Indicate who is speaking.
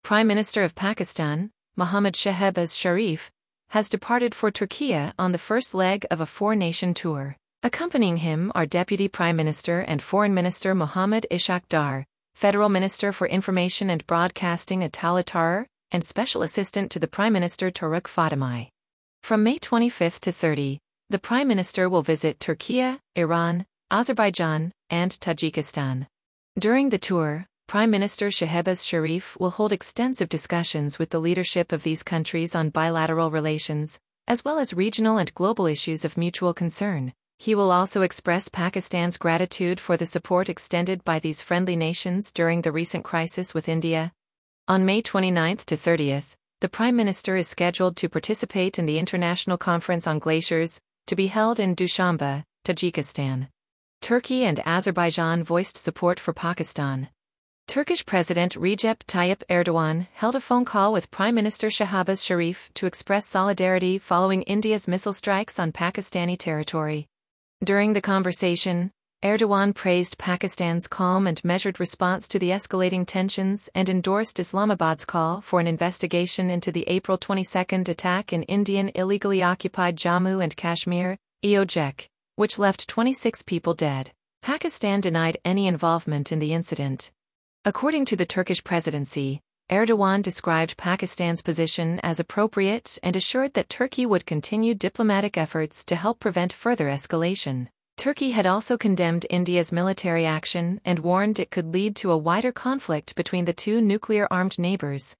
Speaker 1: Prime Minister of Pakistan, Mohammad Shehbaz Sharif, has departed for Turkey on the first leg of a four-nation tour. Accompanying him are Deputy Prime Minister and Foreign Minister Mohammad Ishaq Dar, Federal Minister for Information and Broadcasting Atala Taher, and Special Assistant to the Prime Minister Tarek Fatemeh. From May 25 to 30, the Prime Minister will visit Turkey, Iran, Azerbaijan, and Tajikistan. During the tour, Prime Minister Shehbaz Sharif will hold extensive discussions with the leadership of these countries on bilateral relations, as well as regional and global issues of mutual concern. He will also express Pakistan's gratitude for the support extended by these friendly nations during the recent crisis with India. On May 29 to 30, the Prime Minister is scheduled to participate in the International Conference on Glaciers, to be held in Dushanbe, Tajikistan. Turkey and Azerbaijan voiced support for Pakistan. Turkish President Recep Tayyip Erdogan held a phone call with Prime Minister Shehbaz Sharif to express solidarity following India's missile strikes on Pakistani territory. During the conversation, Erdogan praised Pakistan's calm and measured response to the escalating tensions and endorsed Islamabad's call for an investigation into the April 22 attack in Indian illegally occupied Jammu and Kashmir, EOJ, which left 26 people dead. Pakistan denied any involvement in the incident. According to the Turkish presidency, Erdogan described Pakistan's position as appropriate and assured that Turkey would continue diplomatic efforts to help prevent further escalation. Turkey had also condemned India's military action and warned it could lead to a wider conflict between the two nuclear-armed neighbors.